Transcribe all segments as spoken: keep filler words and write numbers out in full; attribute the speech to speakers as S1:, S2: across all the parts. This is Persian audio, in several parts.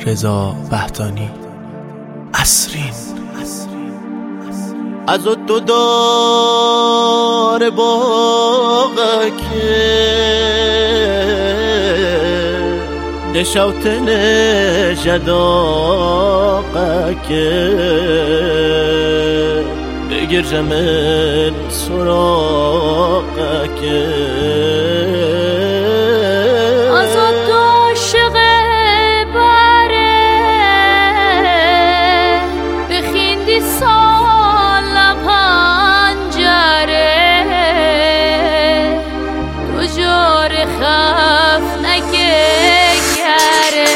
S1: رضا وحدانی. عصرین
S2: از تو دار باغه که دشوتن جداقه که بگیر جمل سراقه که
S3: از تو عاشق بره بخیندی سال پنجره تو جار خف نگه گره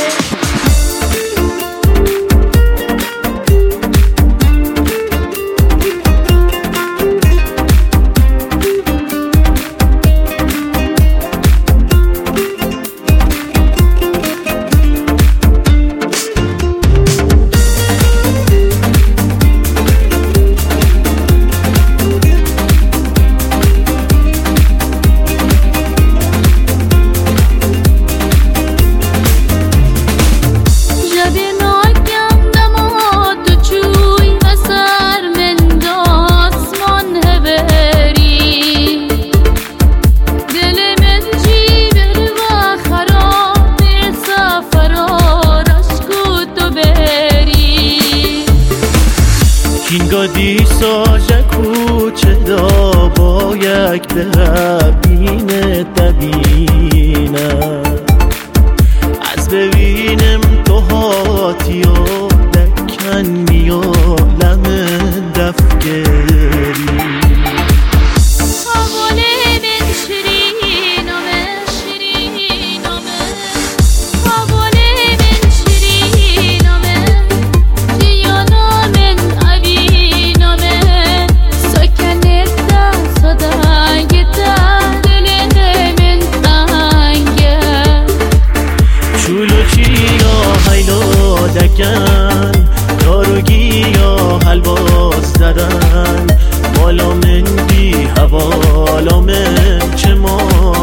S2: کینگادی ساجه کوچه دا با یک دربین تبینه از ببینم تو هاتی و دکنی و لمن دفگری دکن داروگی یا حلواز زدن بالا من بی حوالا من چه ما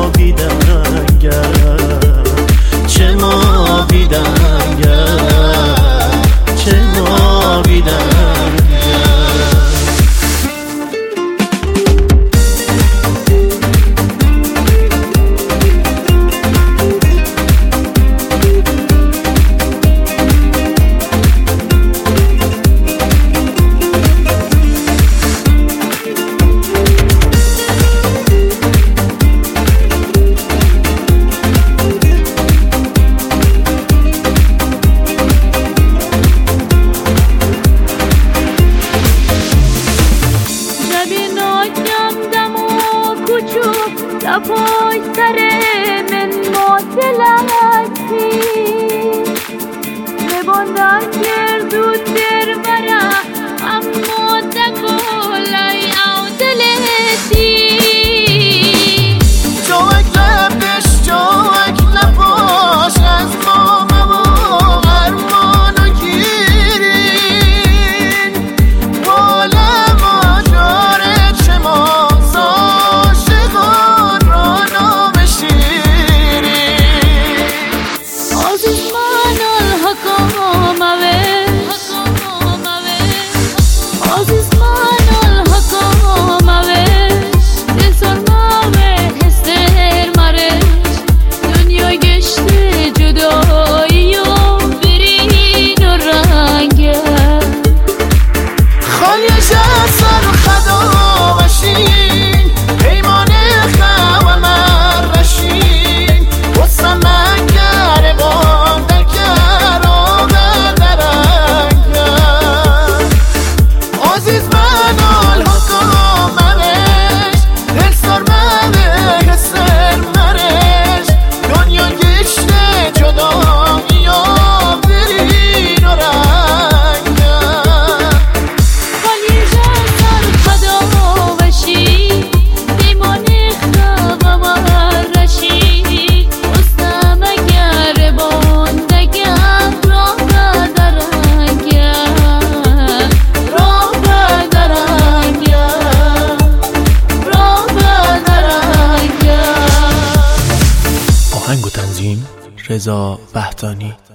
S2: بیدنگر چه ما بیدنگر چه ما بیدنگر
S3: لپای سر من معطلتی بباندن گردود در مرا اما دگولای او دلتی
S2: جوک لبش جوک لپاش از مامه و ارمانو گیرین بالا ماجاره چه ما
S1: رضا وحدانی.